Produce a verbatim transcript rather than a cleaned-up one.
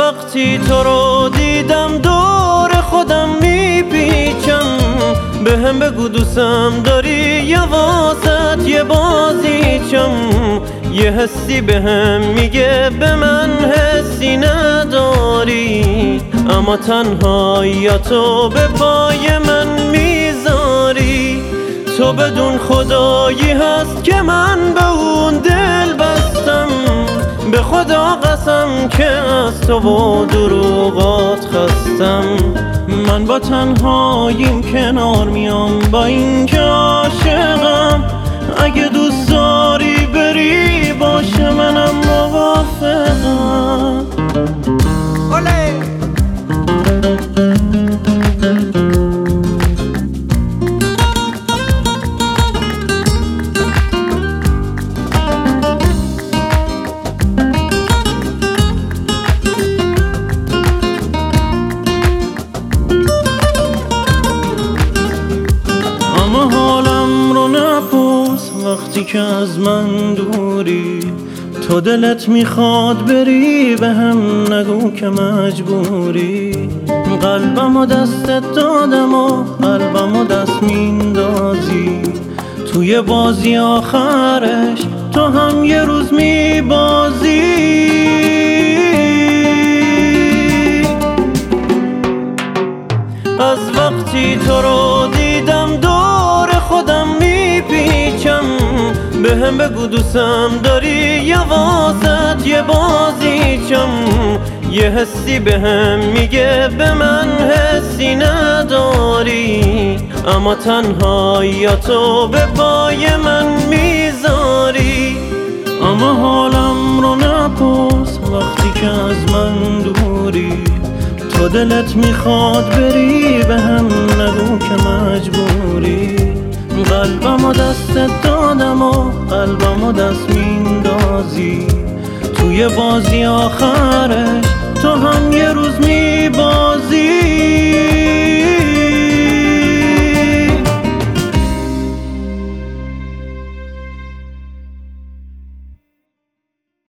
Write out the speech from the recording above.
وقتی تو رو دیدم دور خودم میپیچم، به هم بگو دوستم داری یا واسط یه بازیچم. یه حسی به هم میگه به من حسی نداری، اما تنهاییاتو به پای من میذاری. تو بدون خدایی هست که من به اون دل بستم، به خدا قسم که از تو و دروغات خستم. من با تنهاییم کنار میام با این که عاشقم، اگه دوست داری بری باشه منم موافقم. اما حالم رو نپرس وقتی که از من دوری، تو دلت میخواد بری به هم نگو که مجبوری. قلبم و دستت دادم و قلبم و دست میندازی، توی بازی آخرش تو هم یه روز میبازی. از وقتی تو رو دیدم دور خودم میپیچم، به هم بگو دوستم داری یا واسط یه بازیچم. یه حسی به هم میگه به من حسی نداری، اما تنهاییاتو به پای من میذاری. اما حالم رو نپرس وقتی که از من دوری، تو دلت میخواد بری به هم نگو که مجبوری. قلبم و دستت دادم و قلبم و دست میندازی، توی بازی آخرش تو هم یه روز میبازی.